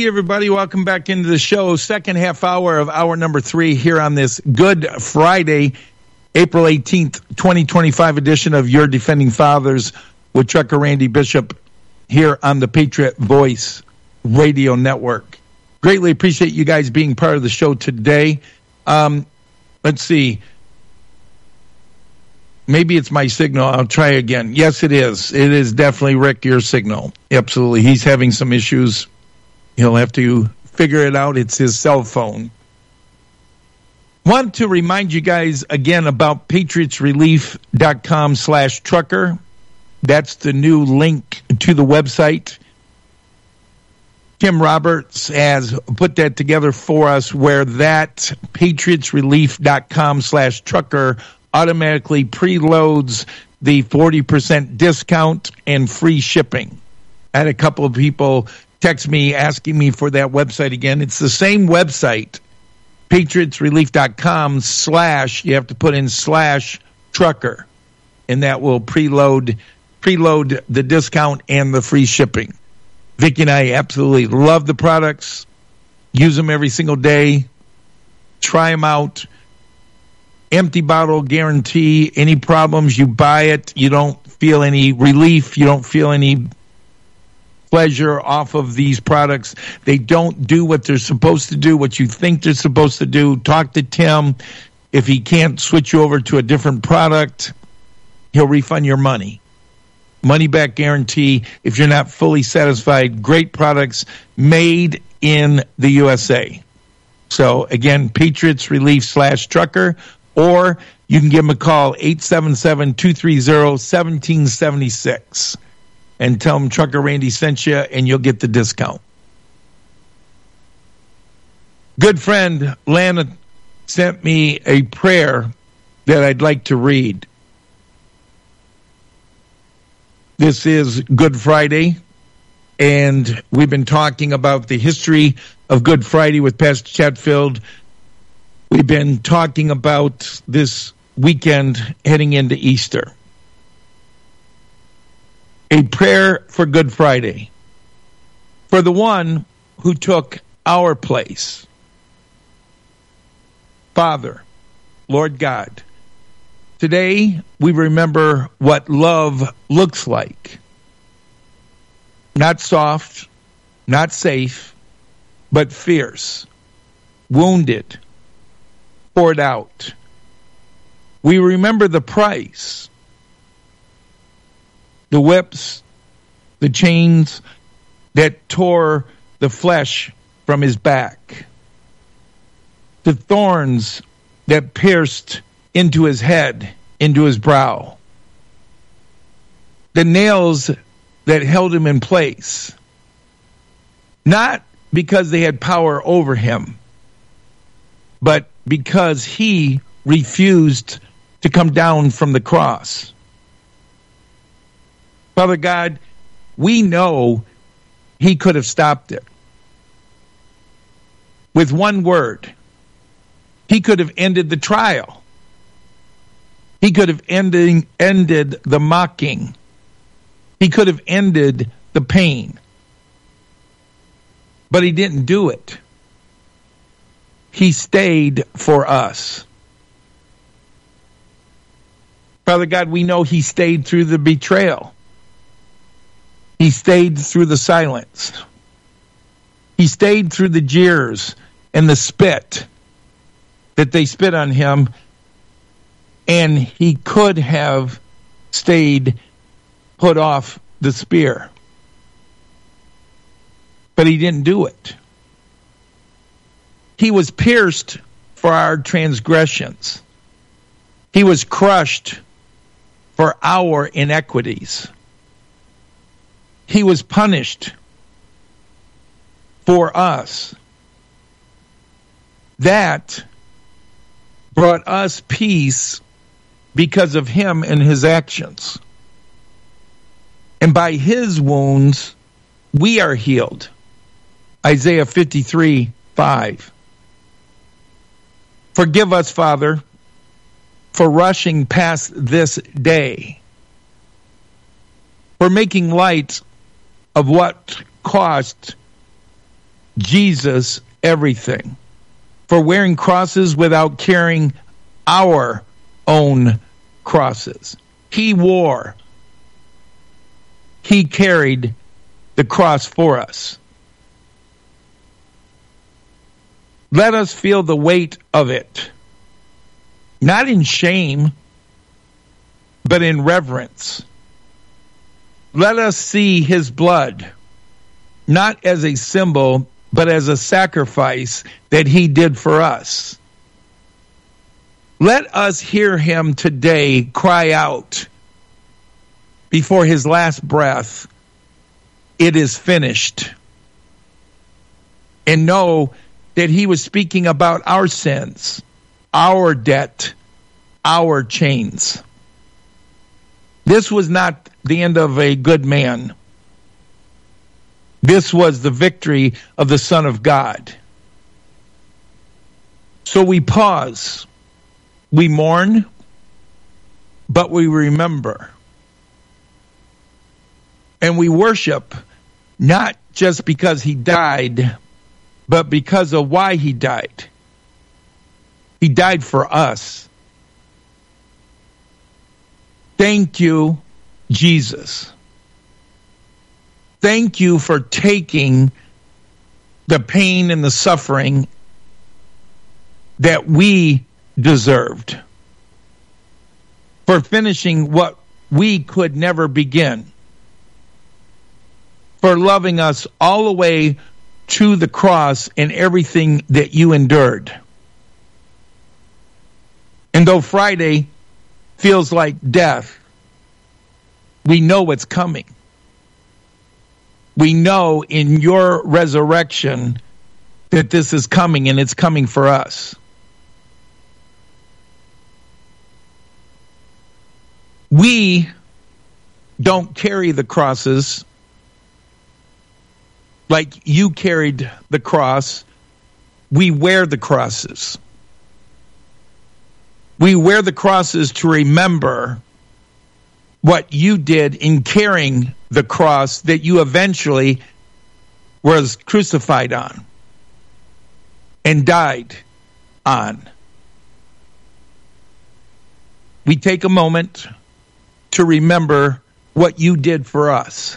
righty, everybody. Welcome back into the show. Second half hour of hour number 3 here on this Good Friday, April 18th, 2025 edition of Your Defending Fathers with Trucker Randy Bishop here on the Patriot Voice Radio Network. Greatly appreciate you guys being part of the show today. Let's see. Maybe it's my signal. I'll try again. Yes, it is. It is definitely, Rick, your signal. Absolutely. He's having some issues. He'll have to figure it out. It's his cell phone. Want to remind you guys again about patriotsrelief.com/trucker. That's the new link to the website. Tim Roberts has put that together for us, where that patriotsrelief.com/trucker automatically preloads the 40% discount and free shipping. I had a couple of people text me asking me for that website again. It's the same website, patriotsrelief.com/ you have to put in /trucker, and that will preload the discount and the free shipping. Vicki and I absolutely love the products, use them every single day, try them out. Empty bottle guarantee. Any problems, you buy it, you don't feel any relief, you don't feel any pleasure off of these products. They don't do what they're supposed to do, what you think they're supposed to do. Talk to Tim. If he can't switch you over to a different product, he'll refund your money. Money back guarantee if you're not fully satisfied. Great products made in the USA. So again, Patriots Relief /trucker, or you can give them a call, 877-230-1776. And tell them Trucker Randy sent you, and you'll get the discount. Good friend Lana sent me a prayer that I'd like to read. This is Good Friday, and we've been talking about the history of Good Friday with Pastor Chatfield. We've been talking about this weekend heading into Easter. A prayer for Good Friday. For the one who took our place. Father, Lord God, today we remember what love looks like. Not soft, not safe, but fierce, wounded, poured out. We remember the price. The whips, the chains that tore the flesh from his back. The thorns that pierced into his head, into his brow. The nails that held him in place. Not because they had power over him, but because he refused to come down from the cross. Father God, we know he could have stopped it. With one word, he could have ended the trial. He could have ended the mocking. He could have ended the pain. But he didn't do it. He stayed for us. Father God, we know he stayed through the betrayal. He stayed through the silence. He stayed through the jeers and the spit that they spit on him. And he could have stayed, put off the spear. But he didn't do it. He was pierced for our transgressions. He was crushed for our inequities. He was punished for us. That brought us peace because of him and his actions. And by his wounds, we are healed. Isaiah 53:5. Forgive us, Father, for rushing past this day, for making light of what cost Jesus everything, for wearing crosses without carrying our own crosses. He carried the cross for us. Let us feel the weight of it, not in shame, but in reverence. Let us see his blood, not as a symbol, but as a sacrifice that he did for us. Let us hear him today cry out before his last breath, "It is finished." And know that he was speaking about our sins, our debt, our chains. This was not the end of a good man. This was the victory of the Son of God. So we pause, we mourn, but we remember. And we worship, not just because he died, but because of why he died. He died for us. Thank you, Jesus. Thank you for taking the pain and the suffering that we deserved, for finishing what we could never begin, for loving us all the way to the cross and everything that you endured. And though Friday feels like death, we know what's coming. We know in your resurrection that this is coming, and it's coming for us. We don't carry the crosses like you carried the cross. We wear the crosses. We wear the crosses to remember what you did in carrying the cross that you eventually was crucified on and died on. We take a moment to remember what you did for us.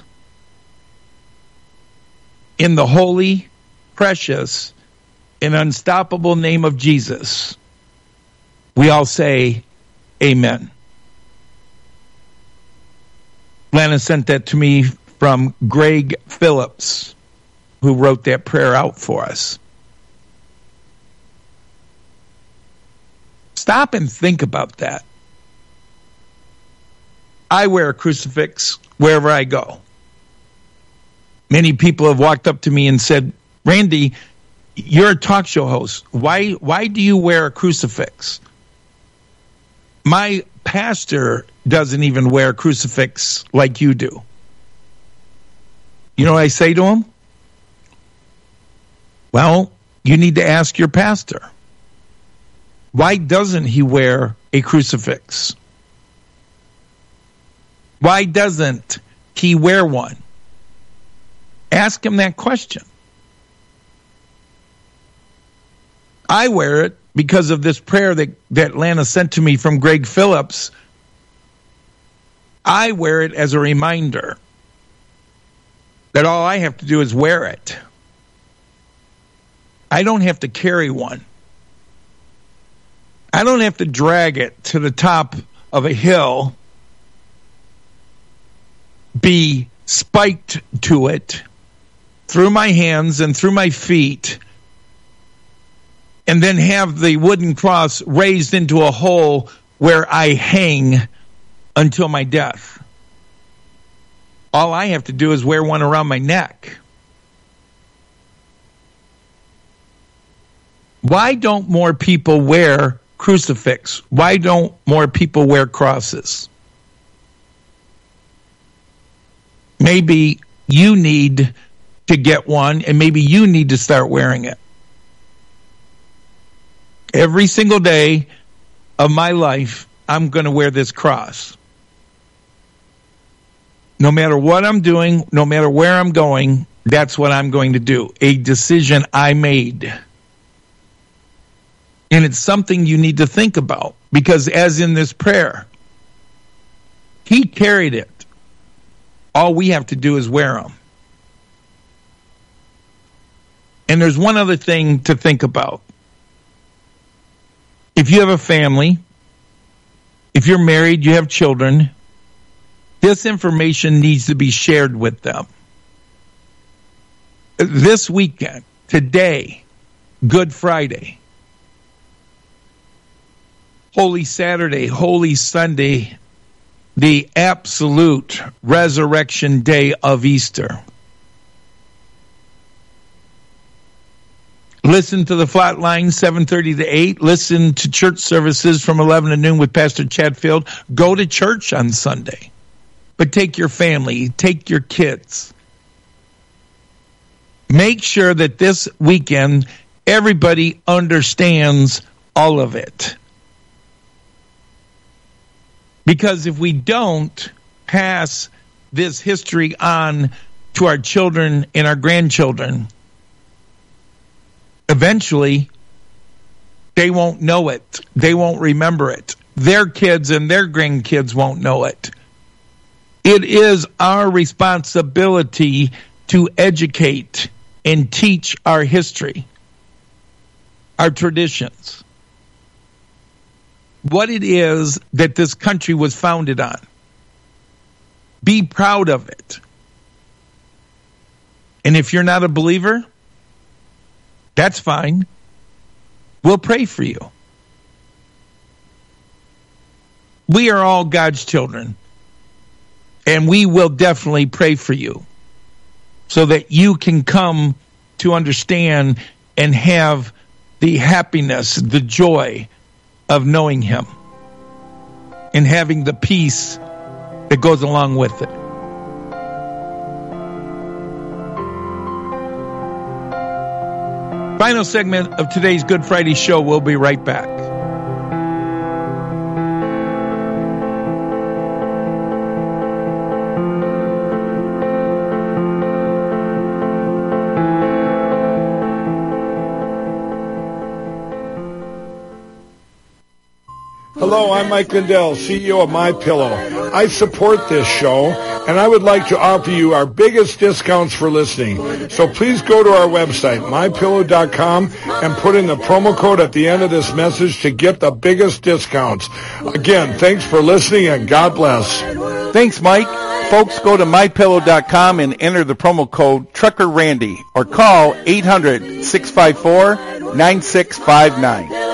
In the holy, precious, and unstoppable name of Jesus, we all say, amen. Lana sent that to me from Greg Phillips, who wrote that prayer out for us. Stop and think about that. I wear a crucifix wherever I go. Many people have walked up to me and said, "Randy, you're a talk show host. Why do you wear a crucifix?" My pastor doesn't even wear a crucifix like you do. You know what I say to him? Well, you need to ask your pastor. Why doesn't he wear a crucifix? Why doesn't he wear one? Ask him that question. I wear it because of this prayer that Lana sent to me from Greg Phillips. I wear it as a reminder that all I have to do is wear it. I don't have to carry one. I don't have to drag it to the top of a hill, be spiked to it through my hands and through my feet, and then have the wooden cross raised into a hole where I hang until my death. All I have to do is wear one around my neck. Why don't more people wear crucifix? Why don't more people wear crosses? Maybe you need to get one, and maybe you need to start wearing it. Every single day of my life, I'm going to wear this cross. No matter what I'm doing, no matter where I'm going, That's what I'm going to do. A decision I made. And it's something you need to think about, because as in this prayer, he carried it. All we have to do is wear them. And there's one other thing to think about. If you have a family, if you're married, you have children, this information needs to be shared with them. This weekend, today, Good Friday, Holy Saturday, Holy Sunday, the absolute resurrection day of Easter. Listen to the Flatline, 7:30 to 8. Listen to church services from 11 to noon with Pastor Chatfield. Go to church on Sunday. But take your family, take your kids. Make sure that this weekend everybody understands all of it. Because if we don't pass this history on to our children and our grandchildren, eventually they won't know it. They won't remember it. Their kids and their grandkids won't know it. It is our responsibility to educate and teach our history, our traditions, what it is that this country was founded on. Be proud of it. And if you're not a believer, that's fine. We'll pray for you. We are all God's children, and we will definitely pray for you so that you can come to understand and have the happiness, the joy of knowing him and having the peace that goes along with it. Final segment of today's Good Friday show. We'll be right back. Hello, I'm Mike Lindell, CEO of MyPillow. I support this show, and I would like to offer you our biggest discounts for listening. So please go to our website, MyPillow.com, and put in the promo code at the end of this message to get the biggest discounts. Again, thanks for listening, and God bless. Thanks, Mike. Folks, go to MyPillow.com and enter the promo code Trucker Randy, or call 800-654-9659.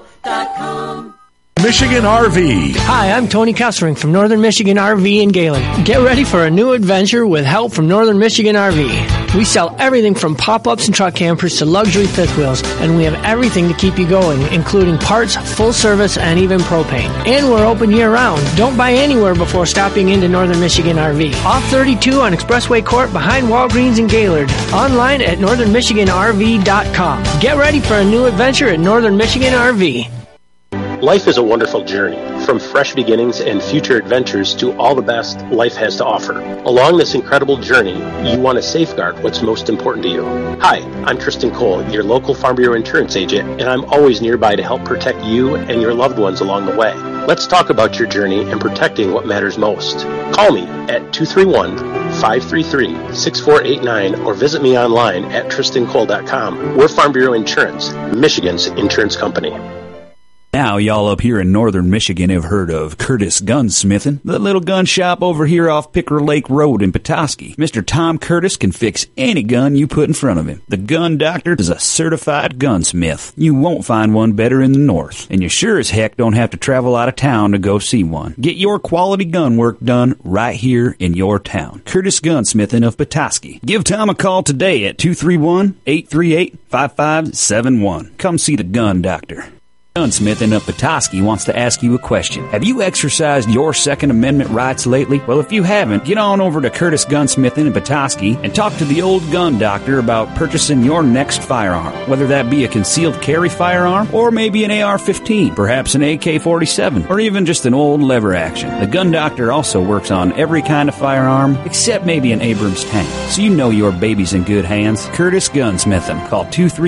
Michigan RV. Hi, I'm Tony Kessering from Northern Michigan RV in Galen. Get ready for a new adventure with help from Northern Michigan RV. We sell everything from pop-ups and truck campers to luxury fifth wheels, and we have everything to keep you going, including parts, full service, and even propane. And we're open year-round. Don't buy anywhere before stopping into Northern Michigan RV. Off 32 on Expressway Court behind Walgreens in Gaylord. Online at northernmichiganrv.com. Get ready for a new adventure at Northern Michigan RV. Life is a wonderful journey, from fresh beginnings and future adventures to all the best life has to offer. Along this incredible journey, you want to safeguard what's most important to you. Hi, I'm Tristan Cole, your local Farm Bureau insurance agent, and I'm always nearby to help protect you and your loved ones along the way. Let's talk about your journey and protecting what matters most. Call me at 231-533-6489 or visit me online at tristancole.com. We're Farm Bureau Insurance, Michigan's insurance company. Now, y'all up here in northern Michigan have heard of Curtis Gunsmithing, the little gun shop over here off Picker Lake Road in Petoskey. Mr. Tom Curtis can fix any gun you put in front of him. The Gun Doctor is a certified gunsmith. You won't find one better in the north, and you sure as heck don't have to travel out of town to go see one. Get your quality gun work done right here in your town. Curtis Gunsmithing of Petoskey. Give Tom a call today at 231-838-5571. Come see the Gun Doctor. Gunsmith of Petoskey wants to ask you a question. Have you exercised your Second Amendment rights lately? Well, if you haven't, get on over to Curtis Gunsmith in Petoskey and talk to the old gun doctor about purchasing your next firearm. Whether that be a concealed carry firearm or maybe an AR-15, perhaps an AK-47, or even just an old lever action. The gun doctor also works on every kind of firearm except maybe an Abrams tank. So you know your baby's in good hands. Curtis Gunsmith. Call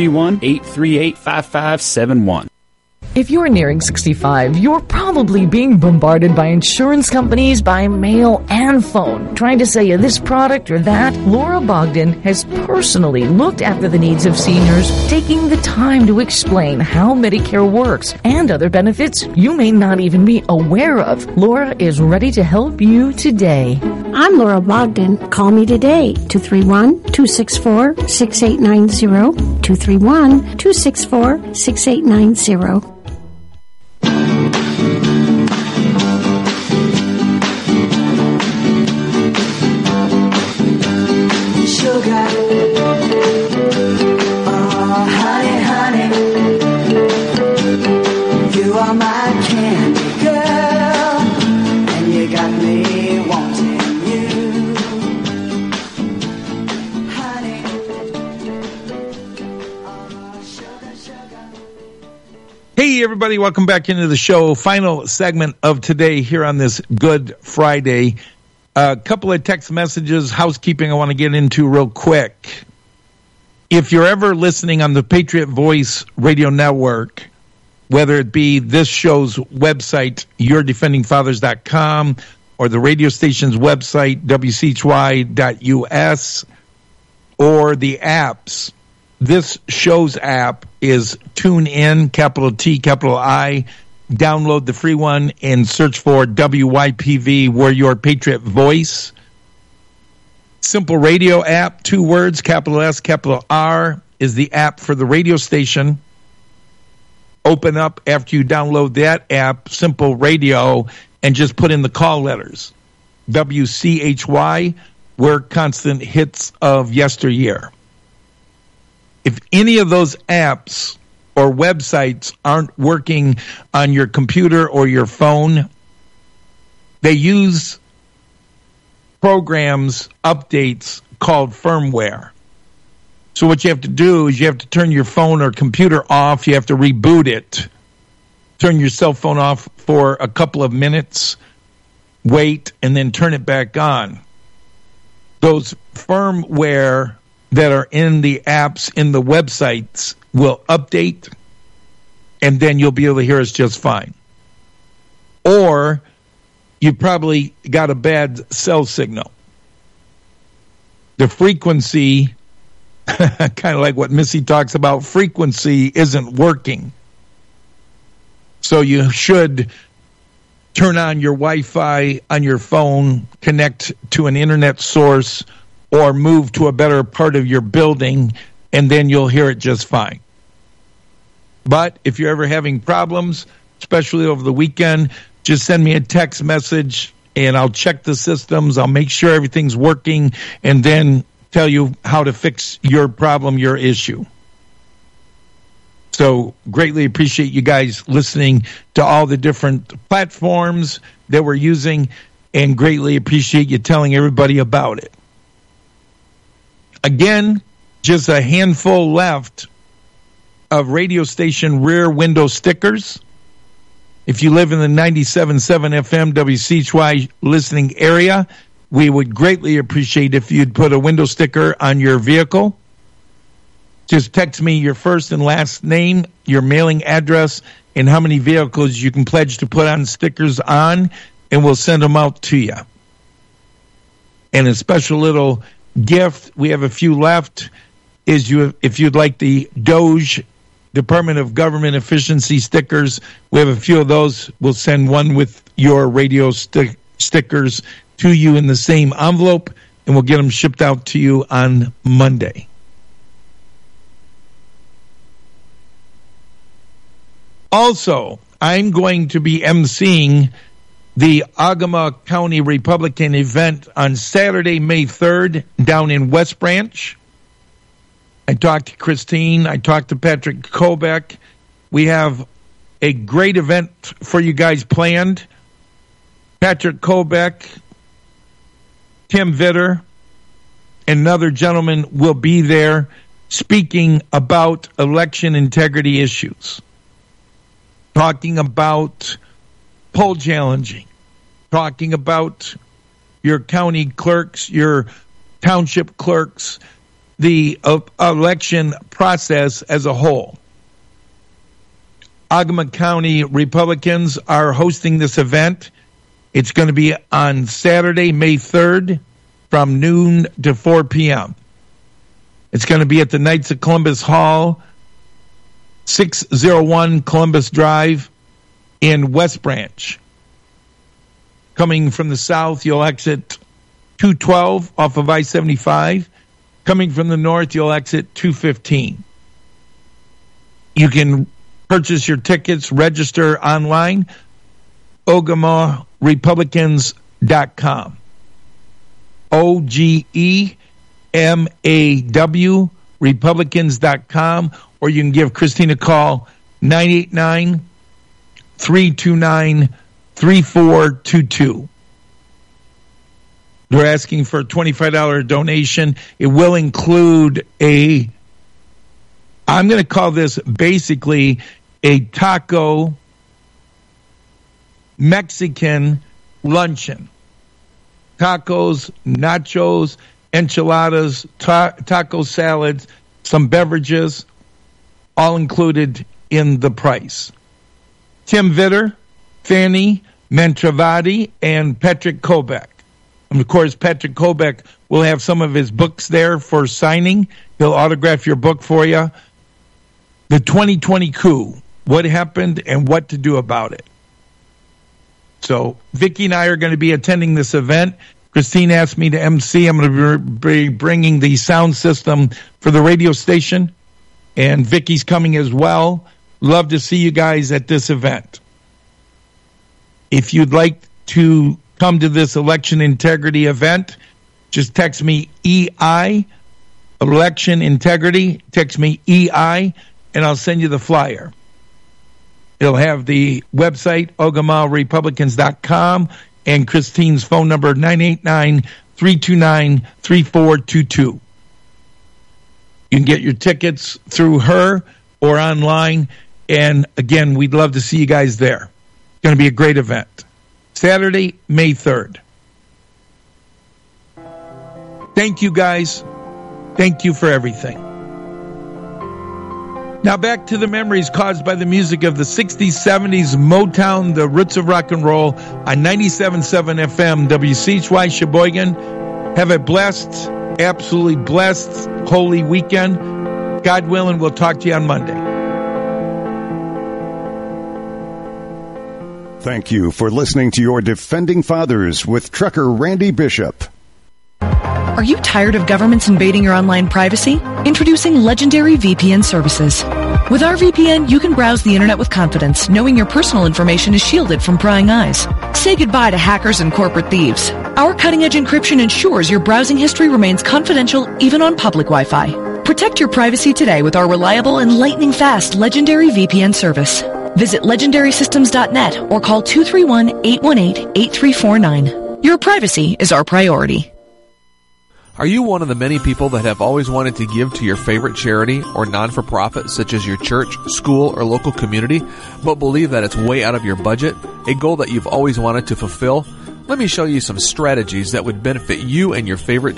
231-838-5571. If you're nearing 65, you're probably being bombarded by insurance companies by mail and phone, trying to sell you this product or that. Laura Bogdan has personally looked after the needs of seniors, taking the time to explain how Medicare works and other benefits you may not even be aware of. Laura is ready to help you today. I'm Laura Bogdan. Call me today, 231-264-6890, 231-264-6890. Sugar, oh honey, honey, you are my candy girl, and you got me wanting you, honey, oh sugar, sugar. Hey, everybody, welcome back into the show. Final segment of today here on this Good Friday. A couple of text messages, housekeeping I want to get into real quick. If you're ever listening on the Patriot Voice Radio Network, whether it be this show's website, yourdefendingfathers.com, or the radio station's website, wchy.us, or the apps, this show's app is TuneIn, capital T, capital I. Download the free one and search for WYPV, We're Your Patriot Voice. Simple Radio app, 2 words, capital S, capital R, is the app for the radio station. Open up after you download that app, Simple Radio, and just put in the call letters. WCHY, we're constant hits of yesteryear. If any of those apps or websites aren't working on your computer or your phone, they use programs, updates called firmware. So what you have to do is you have to turn your phone or computer off. You have to reboot it. Turn your cell phone off for a couple of minutes, wait, and then turn it back on. Those firmware that are in the apps, in the websites, will update, and then you'll be able to hear us just fine. Or you probably got a bad cell signal. The frequency, kind of like what Missy talks about, frequency isn't working. So you should turn on your Wi-Fi on your phone, connect to an internet source, or move to a better part of your building, and then you'll hear it just fine. But if you're ever having problems, especially over the weekend, just send me a text message, and I'll check the systems. I'll make sure everything's working, and then tell you how to fix your problem, your issue. So greatly appreciate you guys listening to all the different platforms that we're using, and greatly appreciate you telling everybody about it. Again, just a handful left of radio station rear window stickers. If you live in the 97.7 FM WCHY listening area, we would greatly appreciate if you'd put a window sticker on your vehicle. Just text me your first and last name, your mailing address, and how many vehicles you can pledge to put on stickers on, and we'll send them out to you. And a special little gift, we have a few left, is if you'd like the DOGE, Department of Government Efficiency stickers, we have a few of those. We'll send one with your radio stickers to you in the same envelope, and we'll get them shipped out to you on Monday. Also, I'm going to be emceeing the Ogama County Republican event on Saturday, May 3rd, down in West Branch. I talked to Christine. I talked to Patrick Kobeck. We have a great event for you guys planned. Patrick Kobeck, Tim Vitter, and another gentleman will be there speaking about election integrity issues, talking about poll challenging, talking about your county clerks, your township clerks, the election process as a whole. Ogama County Republicans are hosting this event. It's going to be on Saturday, May 3rd, from noon to 4 p.m. It's going to be at the Knights of Columbus Hall, 601 Columbus Drive in West Branch. Coming from the south, you'll exit 212 off of I-75. Coming from the north, you'll exit 215. You can purchase your tickets, register online, OgamaRepublicans.com. OGEMAW Republicans.com, or you can give Christine a call, 989-329-3422. They're asking for a $25 donation. It will include I'm going to call this basically a taco Mexican luncheon. Tacos, nachos, enchiladas, taco salads, some beverages, all included in the price. Tim Vitter, Fanny Mentravati, and Patrick Kobeck. And of course, Patrick Kobeck will have some of his books there for signing. He'll autograph your book for you. The 2020 coup, what happened and what to do about it. So Vicki and I are going to be attending this event. Christine asked me to MC. I'm going to be bringing the sound system for the radio station. And Vicki's coming as well. Love to see you guys at this event. If you'd like to come to this election integrity event, just text me EI, election integrity. Text me EI, and I'll send you the flyer. It'll have the website, OgamaRepublicans.com, and Christine's phone number, 989-329-3422. You can get your tickets through her or online. And again, we'd love to see you guys there. It's going to be a great event. Saturday, May 3rd. Thank you, guys. Thank you for everything. Now back to the memories caused by the music of the 60s, 70s, Motown, the roots of rock and roll on 97.7 FM, WCHY Sheboygan. Have a blessed, absolutely blessed, holy weekend. God willing, we'll talk to you on Monday. Thank you for listening to your Defending Fathers with Trucker Randy Bishop. Are you tired of governments invading your online privacy? Introducing Legendary VPN services. With our VPN, you can browse the internet with confidence, knowing your personal information is shielded from prying eyes. Say goodbye to hackers and corporate thieves. Our cutting-edge encryption ensures your browsing history remains confidential even on public Wi-Fi. Protect your privacy today with our reliable and lightning-fast Legendary VPN service. Visit legendarysystems.net or call 231-818-8349. Your privacy is our priority. Are you one of the many people that have always wanted to give to your favorite charity or non-for-profit, such as your church, school, or local community, but believe that it's way out of your budget, a goal that you've always wanted to fulfill? Let me show you some strategies that would benefit you and your favorite